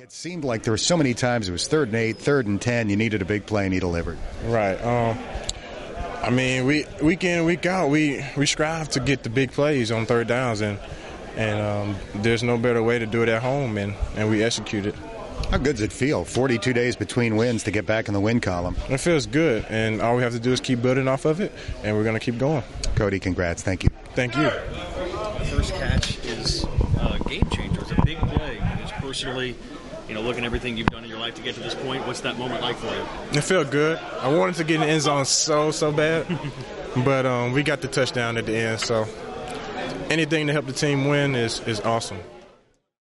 It seemed like there were so many times it was 3rd and 8, 3rd and 10. You needed a big play and he delivered. Right. I mean, week in, week out, we strive to get the big plays on 3rd downs, and there's no better way to do it at home, and we execute it. How good does it feel? 42 days between wins to get back in the win column. It feels good, and all we have to do is keep building off of it, and we're going to keep going. Cody, congrats. Thank you. Thank you. The first catch is a game changer. It's a big play. It's personally, looking at everything you've done in your life to get to this point, what's that moment like for you? It felt good. I wanted to get in the end zone so bad, but we got the touchdown at the end, so anything to help the team win is awesome.